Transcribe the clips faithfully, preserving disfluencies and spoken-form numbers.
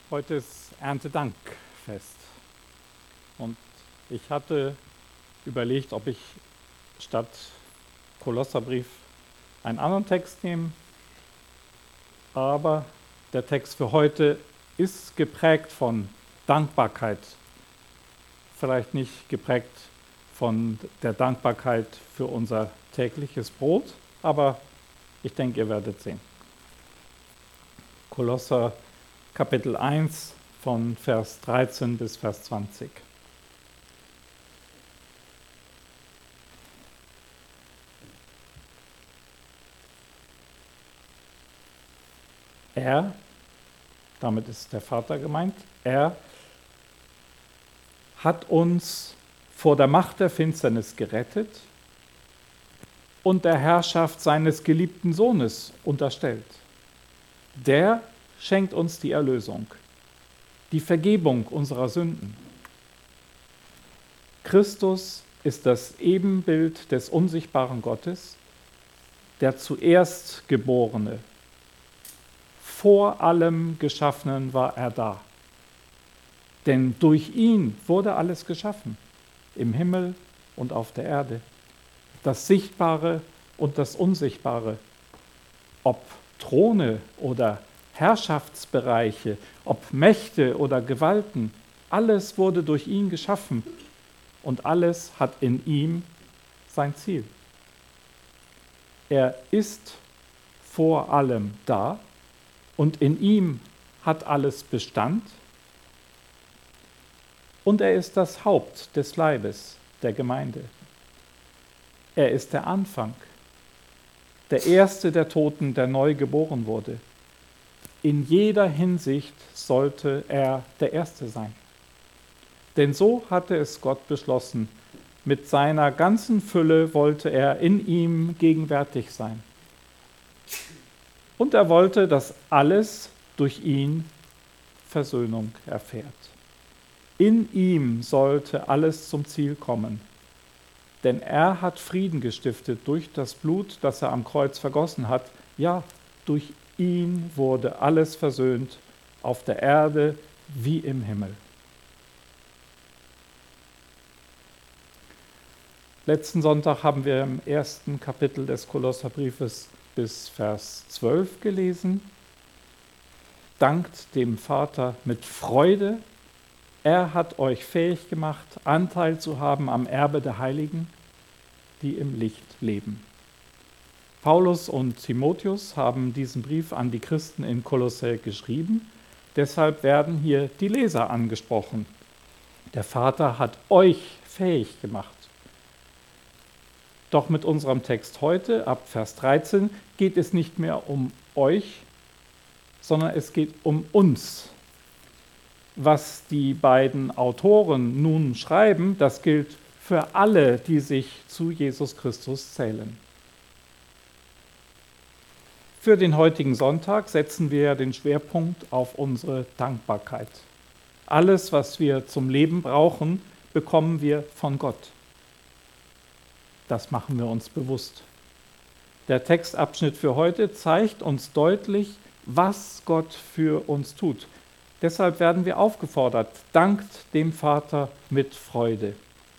Heute ist Erntedankfest und ich hatte überlegt, ob ich statt Kolosserbrief einen anderen Text nehme, aber der Text für heute ist geprägt von Dankbarkeit, vielleicht nicht geprägt von der Dankbarkeit für unser tägliches Brot, aber ich denke, ihr werdet sehen. Kolosser Kapitel eins von Vers dreizehn bis Vers zwanzig. Er, damit ist der Vater gemeint, er hat uns vor der Macht der Finsternis gerettet und der Herrschaft seines geliebten Sohnes unterstellt. Der schenkt uns die Erlösung, die Vergebung unserer Sünden. Christus ist das Ebenbild des unsichtbaren Gottes, der zuerst Geborene. Vor allem Geschaffenen war er da. Denn durch ihn wurde alles geschaffen, im Himmel und auf der Erde. Das Sichtbare und das Unsichtbare, ob Throne oder Herrschaftsbereiche, ob Mächte oder Gewalten, alles wurde durch ihn geschaffen und alles hat in ihm sein Ziel. Er ist vor allem da und in ihm hat alles Bestand und er ist das Haupt des Leibes, der Gemeinde. Er ist der Anfang, der Erste der Toten, der neu geboren wurde. In jeder Hinsicht sollte er der Erste sein. Denn so hatte es Gott beschlossen. Mit seiner ganzen Fülle wollte er in ihm gegenwärtig sein. Und er wollte, dass alles durch ihn Versöhnung erfährt. In ihm sollte alles zum Ziel kommen. Denn er hat Frieden gestiftet durch das Blut, das er am Kreuz vergossen hat. Ja, durch ihn wurde alles versöhnt, auf der Erde wie im Himmel. Letzten Sonntag haben wir im ersten Kapitel des Kolosserbriefes bis Vers zwölf gelesen. Dankt dem Vater mit Freude. Er hat euch fähig gemacht, Anteil zu haben am Erbe der Heiligen, die im Licht leben. Paulus und Timotheus haben diesen Brief an die Christen in Kolossä geschrieben. Deshalb werden hier die Leser angesprochen. Der Vater hat euch fähig gemacht. Doch mit unserem Text heute, ab Vers dreizehn, geht es nicht mehr um euch, sondern es geht um uns. Was die beiden Autoren nun schreiben, das gilt für alle, die sich zu Jesus Christus zählen. Für den heutigen Sonntag setzen wir den Schwerpunkt auf unsere Dankbarkeit. Alles, was wir zum Leben brauchen, bekommen wir von Gott. Das machen wir uns bewusst. Der Textabschnitt für heute zeigt uns deutlich, was Gott für uns tut. Deshalb werden wir aufgefordert, dankt dem Vater mit Freude.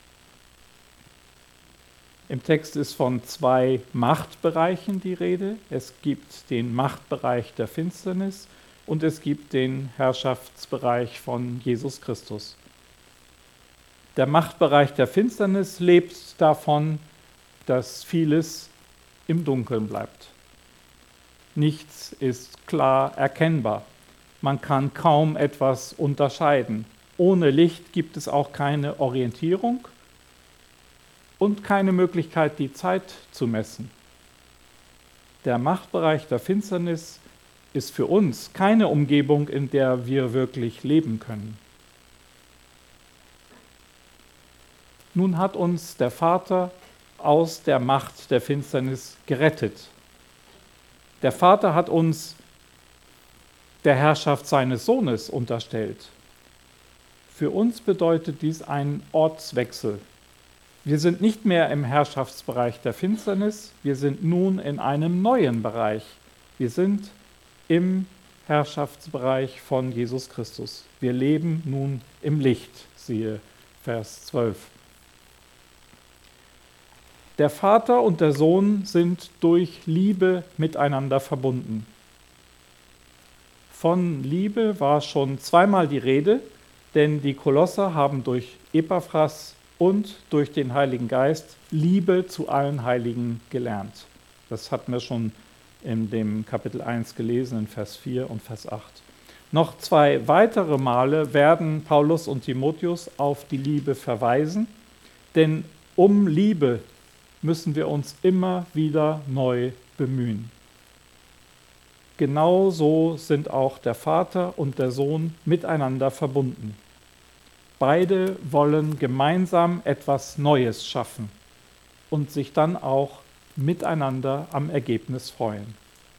Im Text ist von zwei Machtbereichen die Rede. Es gibt den Machtbereich der Finsternis und es gibt den Herrschaftsbereich von Jesus Christus. Der Machtbereich der Finsternis lebt davon, dass vieles im Dunkeln bleibt. Nichts ist klar erkennbar. Man kann kaum etwas unterscheiden. Ohne Licht gibt es auch keine Orientierung und keine Möglichkeit, die Zeit zu messen. Der Machtbereich der Finsternis ist für uns keine Umgebung, in der wir wirklich leben können. Nun hat uns der Vater aus der Macht der Finsternis gerettet. Der Vater hat uns der Herrschaft seines Sohnes unterstellt. Für uns bedeutet dies einen Ortswechsel. Wir sind nicht mehr im Herrschaftsbereich der Finsternis, wir sind nun in einem neuen Bereich. Wir sind im Herrschaftsbereich von Jesus Christus. Wir leben nun im Licht, siehe Vers zwölf. Der Vater und der Sohn sind durch Liebe miteinander verbunden. Von Liebe war schon zweimal die Rede, denn die Kolosser haben durch Epaphras und durch den Heiligen Geist Liebe zu allen Heiligen gelernt. Das hatten wir schon in dem Kapitel eins gelesen, in Vers vier und Vers acht. Noch zwei weitere Male werden Paulus und Timotheus auf die Liebe verweisen, denn um Liebe müssen wir uns immer wieder neu bemühen. Genauso sind auch der Vater und der Sohn miteinander verbunden. Beide wollen gemeinsam etwas Neues schaffen und sich dann auch miteinander am Ergebnis freuen.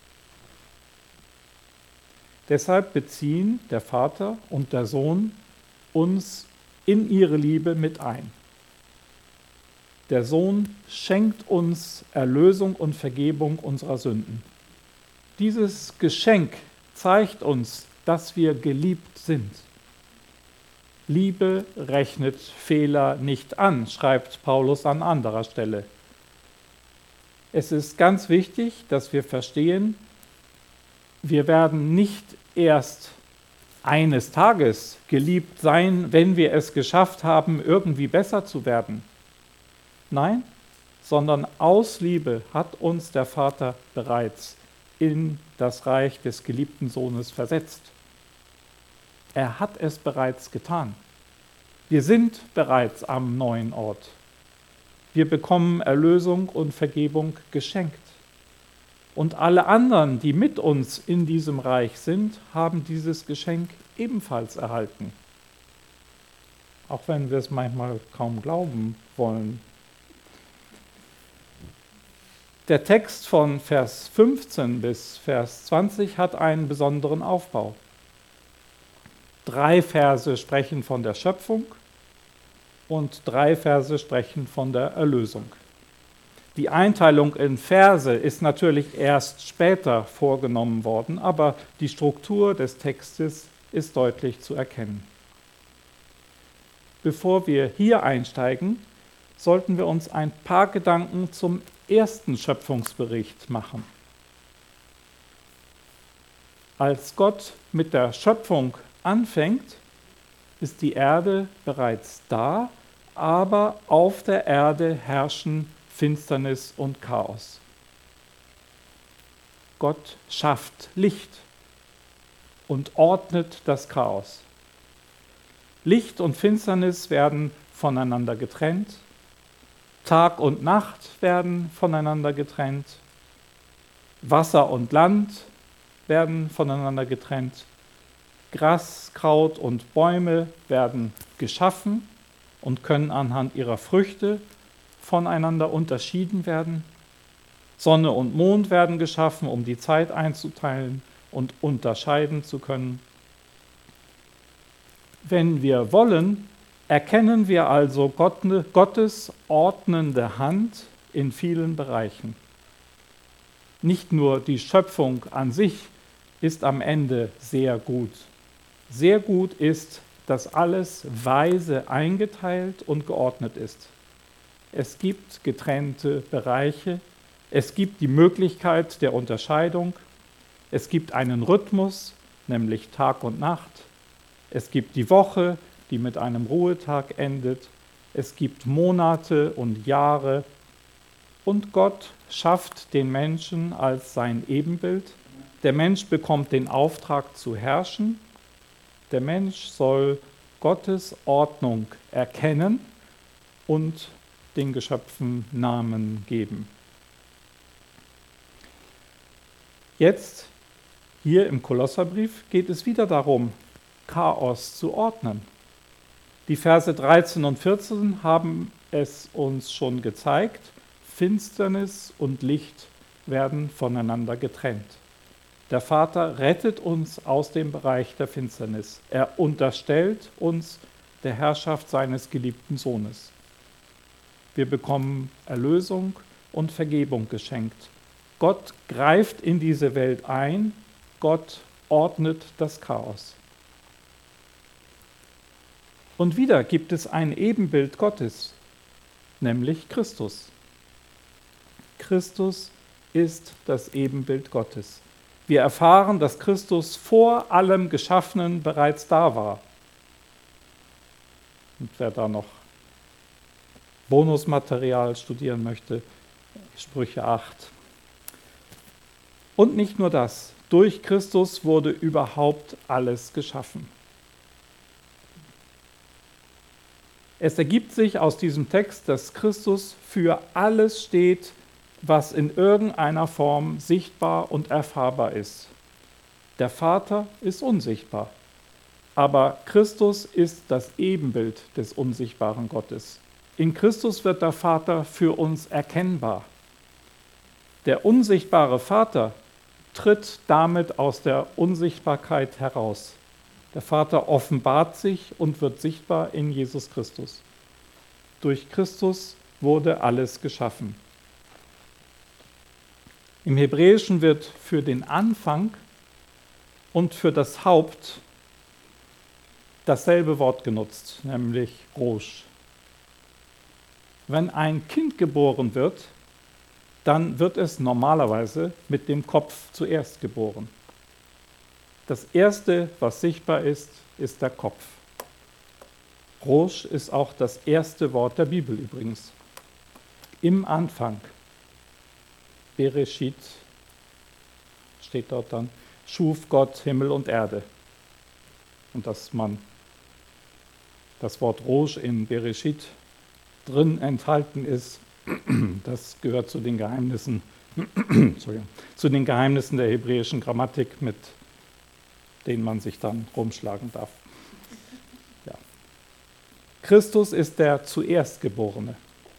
Deshalb beziehen der Vater und der Sohn uns in ihre Liebe mit ein. Der Sohn schenkt uns Erlösung und Vergebung unserer Sünden. Dieses Geschenk zeigt uns, dass wir geliebt sind. Liebe rechnet Fehler nicht an, schreibt Paulus an anderer Stelle. Es ist ganz wichtig, dass wir verstehen, wir werden nicht erst eines Tages geliebt sein, wenn wir es geschafft haben, irgendwie besser zu werden. Nein, sondern aus Liebe hat uns der Vater bereits in das Reich des geliebten Sohnes versetzt. Er hat es bereits getan. Wir sind bereits am neuen Ort. Wir bekommen Erlösung und Vergebung geschenkt. Und alle anderen, die mit uns in diesem Reich sind, haben dieses Geschenk ebenfalls erhalten. Auch wenn wir es manchmal kaum glauben wollen. Der Text von Vers fünfzehn bis Vers zwanzig hat einen besonderen Aufbau. Drei Verse sprechen von der Schöpfung und drei Verse sprechen von der Erlösung. Die Einteilung in Verse ist natürlich erst später vorgenommen worden, aber die Struktur des Textes ist deutlich zu erkennen. Bevor wir hier einsteigen, sollten wir uns ein paar Gedanken zum ersten Schöpfungsbericht machen. Als Gott mit der Schöpfung anfängt, ist die Erde bereits da, aber auf der Erde herrschen Finsternis und Chaos. Gott schafft Licht und ordnet das Chaos. Licht und Finsternis werden voneinander getrennt, Tag und Nacht werden voneinander getrennt, Wasser und Land werden voneinander getrennt, Gras, Kraut und Bäume werden geschaffen und können anhand ihrer Früchte voneinander unterschieden werden. Sonne und Mond werden geschaffen, um die Zeit einzuteilen und unterscheiden zu können. Wenn wir wollen, erkennen wir also Gottes ordnende Hand in vielen Bereichen. Nicht nur die Schöpfung an sich ist am Ende sehr gut. Sehr gut ist, dass alles weise eingeteilt und geordnet ist. Es gibt getrennte Bereiche, es gibt die Möglichkeit der Unterscheidung, es gibt einen Rhythmus, nämlich Tag und Nacht, es gibt die Woche, die mit einem Ruhetag endet, es gibt Monate und Jahre und Gott schafft den Menschen als sein Ebenbild. Der Mensch bekommt den Auftrag zu herrschen. Der Mensch soll Gottes Ordnung erkennen und den Geschöpfen Namen geben. Jetzt, hier im Kolosserbrief, geht es wieder darum, Chaos zu ordnen. Die Verse dreizehn und vierzehn haben es uns schon gezeigt, Finsternis und Licht werden voneinander getrennt. Der Vater rettet uns aus dem Bereich der Finsternis. Er unterstellt uns der Herrschaft seines geliebten Sohnes. Wir bekommen Erlösung und Vergebung geschenkt. Gott greift in diese Welt ein, Gott ordnet das Chaos. Und wieder gibt es ein Ebenbild Gottes, nämlich Christus. Christus ist das Ebenbild Gottes. Wir erfahren, dass Christus vor allem Geschaffenen bereits da war. Und wer da noch Bonusmaterial studieren möchte, Sprüche acht. Und nicht nur das, durch Christus wurde überhaupt alles geschaffen. Es ergibt sich aus diesem Text, dass Christus für alles steht, was in irgendeiner Form sichtbar und erfahrbar ist. Der Vater ist unsichtbar, aber Christus ist das Ebenbild des unsichtbaren Gottes. In Christus wird der Vater für uns erkennbar. Der unsichtbare Vater tritt damit aus der Unsichtbarkeit heraus. Der Vater offenbart sich und wird sichtbar in Jesus Christus. Durch Christus wurde alles geschaffen. Im Hebräischen wird für den Anfang und für das Haupt dasselbe Wort genutzt, nämlich Rosh. Wenn ein Kind geboren wird, dann wird es normalerweise mit dem Kopf zuerst geboren. Das Erste, was sichtbar ist, ist der Kopf. Rosh ist auch das erste Wort der Bibel übrigens. Im Anfang. Bereshit steht dort dann, schuf Gott Himmel und Erde. Und dass man das Wort Rosh in Bereshit drin enthalten ist, das gehört zu den Geheimnissen, zu den Geheimnissen der hebräischen Grammatik, mit denen man sich dann rumschlagen darf. Ja. Christus ist der Zuerstgeborene.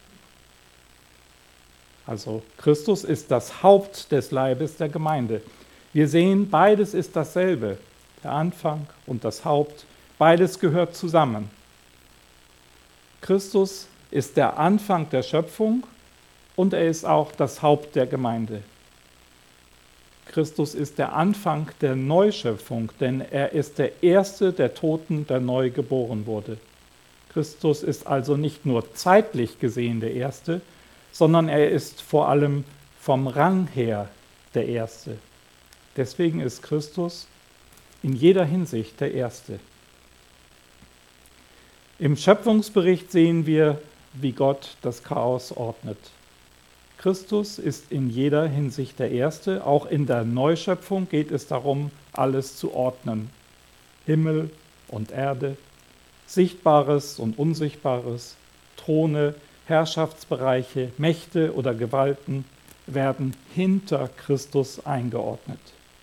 Also Christus ist das Haupt des Leibes der Gemeinde. Wir sehen, beides ist dasselbe, der Anfang und das Haupt, beides gehört zusammen. Christus ist der Anfang der Schöpfung und er ist auch das Haupt der Gemeinde. Christus ist der Anfang der Neuschöpfung, denn er ist der Erste der Toten, der neu geboren wurde. Christus ist also nicht nur zeitlich gesehen der Erste, sondern er ist vor allem vom Rang her der Erste. Deswegen ist Christus in jeder Hinsicht der Erste. Im Schöpfungsbericht sehen wir, wie Gott das Chaos ordnet. Christus ist in jeder Hinsicht der Erste. Auch in der Neuschöpfung geht es darum, alles zu ordnen. Himmel und Erde, Sichtbares und Unsichtbares, Throne, Herrschaftsbereiche, Mächte oder Gewalten werden hinter Christus eingeordnet.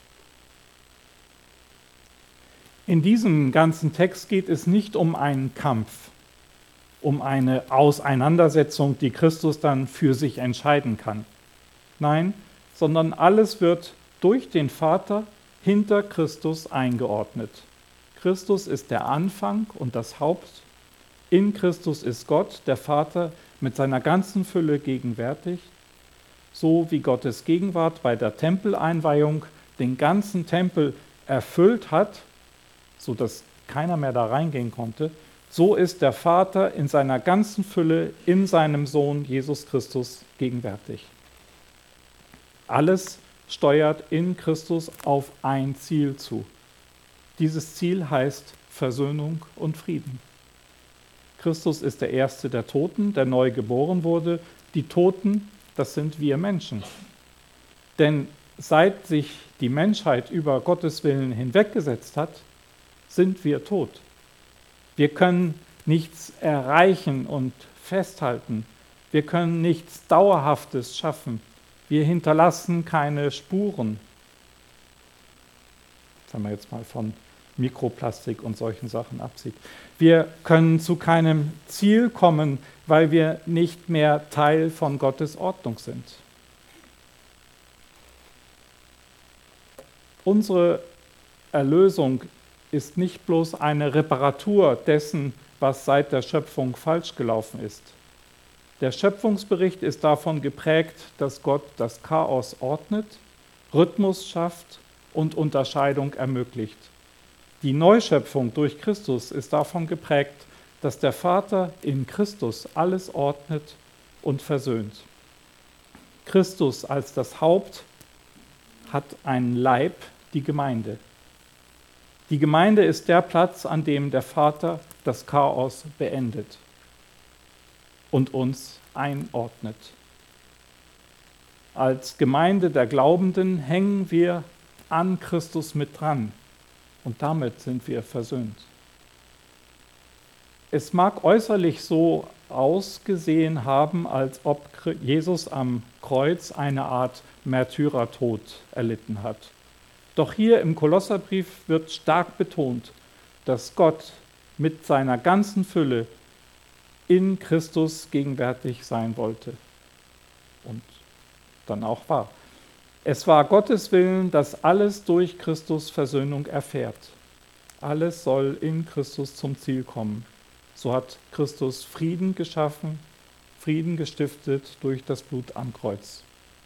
In diesem ganzen Text geht es nicht um einen Kampf, um eine Auseinandersetzung, die Christus dann für sich entscheiden kann. Nein, sondern alles wird durch den Vater hinter Christus eingeordnet. Christus ist der Anfang und das Haupt. In Christus ist Gott, der Vater, mit seiner ganzen Fülle gegenwärtig, so wie Gottes Gegenwart bei der Tempeleinweihung den ganzen Tempel erfüllt hat, sodass keiner mehr da reingehen konnte. So ist der Vater in seiner ganzen Fülle in seinem Sohn Jesus Christus gegenwärtig. Alles steuert in Christus auf ein Ziel zu. Dieses Ziel heißt Versöhnung und Frieden. Christus ist der Erste der Toten, der neu geboren wurde. Die Toten, das sind wir Menschen. Denn seit sich die Menschheit über Gottes Willen hinweggesetzt hat, sind wir tot. Wir können nichts erreichen und festhalten. Wir können nichts Dauerhaftes schaffen. Wir hinterlassen keine Spuren. Wenn man jetzt mal von Mikroplastik und solchen Sachen absieht. Wir können zu keinem Ziel kommen, weil wir nicht mehr Teil von Gottes Ordnung sind. Unsere Erlösung ist nicht bloß eine Reparatur dessen, was seit der Schöpfung falsch gelaufen ist. Der Schöpfungsbericht ist davon geprägt, dass Gott das Chaos ordnet, Rhythmus schafft und Unterscheidung ermöglicht. Die Neuschöpfung durch Christus ist davon geprägt, dass der Vater in Christus alles ordnet und versöhnt. Christus als das Haupt hat einen Leib, die Gemeinde. Die Gemeinde ist der Platz, an dem der Vater das Chaos beendet und uns einordnet. Als Gemeinde der Glaubenden hängen wir an Christus mit dran und damit sind wir versöhnt. Es mag äußerlich so ausgesehen haben, als ob Jesus am Kreuz eine Art Märtyrertod erlitten hat. Doch hier im Kolosserbrief wird stark betont, dass Gott mit seiner ganzen Fülle in Christus gegenwärtig sein wollte und dann auch war. Es war Gottes Willen, dass alles durch Christus Versöhnung erfährt. Alles soll in Christus zum Ziel kommen. So hat Christus Frieden geschaffen, Frieden gestiftet durch das Blut am Kreuz.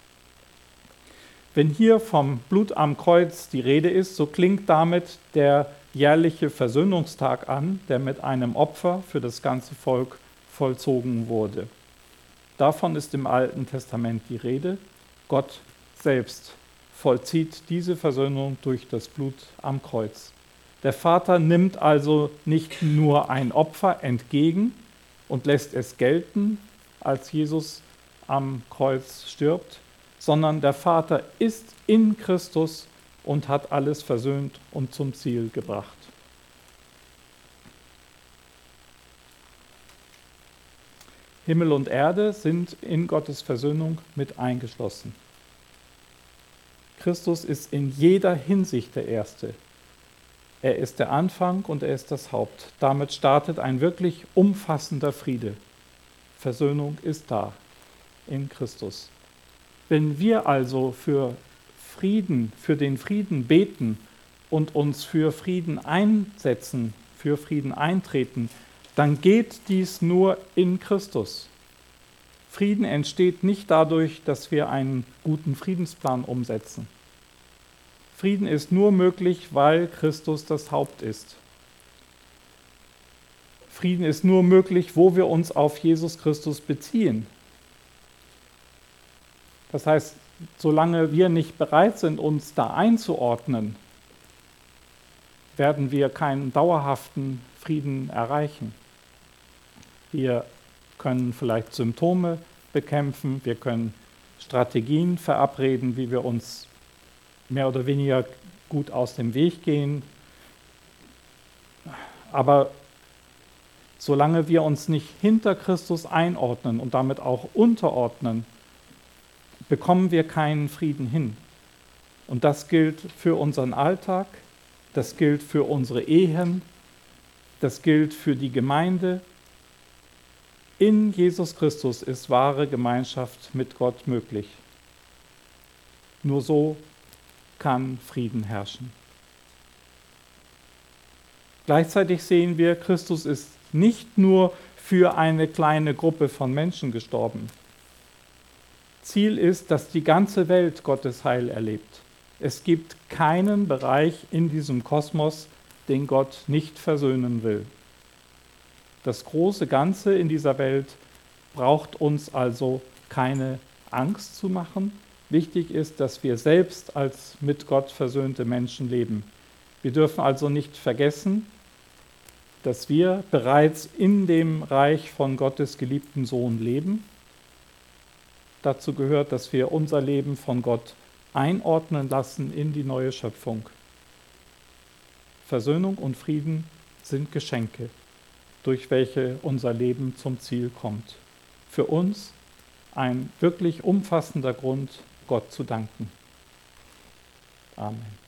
Wenn hier vom Blut am Kreuz die Rede ist, so klingt damit der jährliche Versöhnungstag an, der mit einem Opfer für das ganze Volk vollzogen wurde. Davon ist im Alten Testament die Rede. Gott selbst vollzieht diese Versöhnung durch das Blut am Kreuz. Der Vater nimmt also nicht nur ein Opfer entgegen und lässt es gelten, als Jesus am Kreuz stirbt, sondern der Vater ist in Christus und hat alles versöhnt und zum Ziel gebracht. Himmel und Erde sind in Gottes Versöhnung mit eingeschlossen. Christus ist in jeder Hinsicht der Erste. Er ist der Anfang und er ist das Haupt. Damit startet ein wirklich umfassender Friede. Versöhnung ist da in Christus. Wenn wir also für Frieden, für den Frieden beten und uns für Frieden einsetzen, für Frieden eintreten, dann geht dies nur in Christus. Frieden entsteht nicht dadurch, dass wir einen guten Friedensplan umsetzen. Frieden ist nur möglich, weil Christus das Haupt ist. Frieden ist nur möglich, wo wir uns auf Jesus Christus beziehen. Das heißt, solange wir nicht bereit sind, uns da einzuordnen, werden wir keinen dauerhaften Frieden erreichen. Wir können vielleicht Symptome bekämpfen, wir können Strategien verabreden, wie wir uns mehr oder weniger gut aus dem Weg gehen. Aber solange wir uns nicht hinter Christus einordnen und damit auch unterordnen, bekommen wir keinen Frieden hin. Und das gilt für unseren Alltag, das gilt für unsere Ehen, das gilt für die Gemeinde. In Jesus Christus ist wahre Gemeinschaft mit Gott möglich. Nur so kann Frieden herrschen. Gleichzeitig sehen wir, Christus ist nicht nur für eine kleine Gruppe von Menschen gestorben. Ziel ist, dass die ganze Welt Gottes Heil erlebt. Es gibt keinen Bereich in diesem Kosmos, den Gott nicht versöhnen will. Das große Ganze in dieser Welt braucht uns also keine Angst zu machen. Wichtig ist, dass wir selbst als mit Gott versöhnte Menschen leben. Wir dürfen also nicht vergessen, dass wir bereits in dem Reich von Gottes geliebten Sohn leben. Dazu gehört, dass wir unser Leben von Gott einordnen lassen in die neue Schöpfung. Versöhnung und Frieden sind Geschenke, durch welche unser Leben zum Ziel kommt. Für uns ein wirklich umfassender Grund, Gott zu danken. Amen.